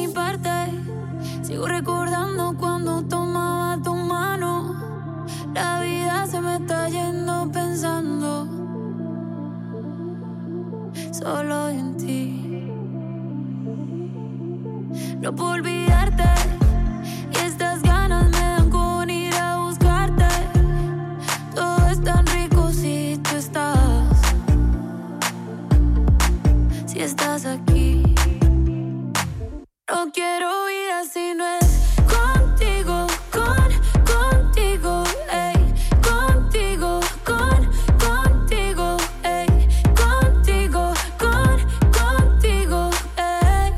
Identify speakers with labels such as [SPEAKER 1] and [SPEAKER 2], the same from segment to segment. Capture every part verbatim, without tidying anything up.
[SPEAKER 1] mi parte. Sigo recordando cuando tomaba tu mano. La vida se me está yendo pensando solo en ti. No puedo olvidarte y estas ganas me dan con ir a buscarte. Todo es tan rico si tú estás, si estás aquí. No quiero vida si no es contigo, con, contigo, ey, contigo, con, contigo, ey, contigo, con, contigo, ey.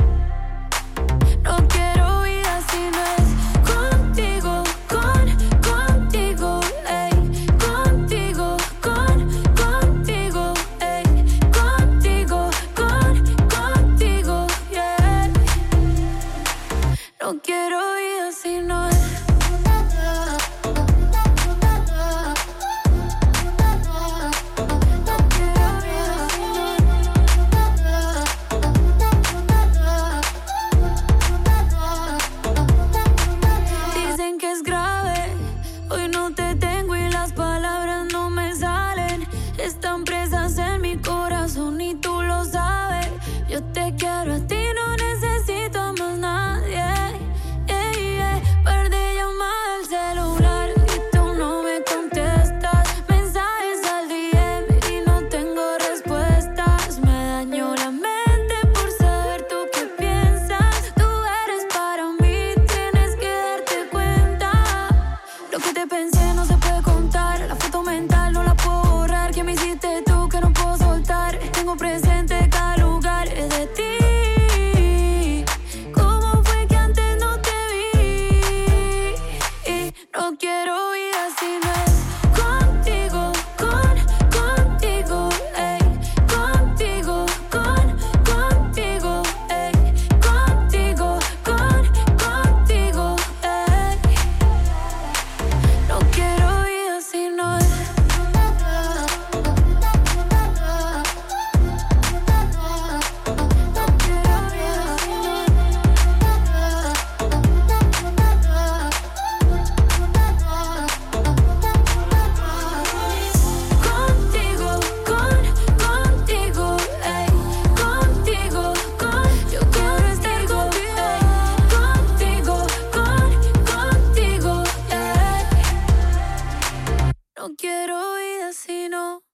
[SPEAKER 1] No quiero vida si no es contigo, con, contigo, ey, contigo, con, contigo, ey, contigo, con, contigo, yeah. No quiero vida si no es. No quiero vida si no es. Dicen que es grave, hoy no te tengo y las palabras no me salen. Están presas en mi corazón y tú lo sabes. Yo te quiero a ti, no necesito a más nadie. Yeah, yeah. Par de llamadas al celular y tú no me contestas. Mensajes al D M y no tengo respuestas. Me dañó la mente por saber tú qué piensas. Tú eres para mí, tienes que darte cuenta. Lo que te pensé no se puede contar. La foto mental no la puedo borrar. ¿Qué me hiciste tú que no puedo soltar? Tengo presente cada lugar de ti. ¿Cómo fue que antes no te vi? Y no quiero vida si no es contigo, con, contigo, ey, contigo, con, contigo, ey, contigo, con, contigo, ey. No quiero vida si no es. No quiero vida si no es. Contigo, con, contigo, ey, contigo, con, yo quiero estar contigo, ey, contigo, con, contigo, ey. No quiero vida si no.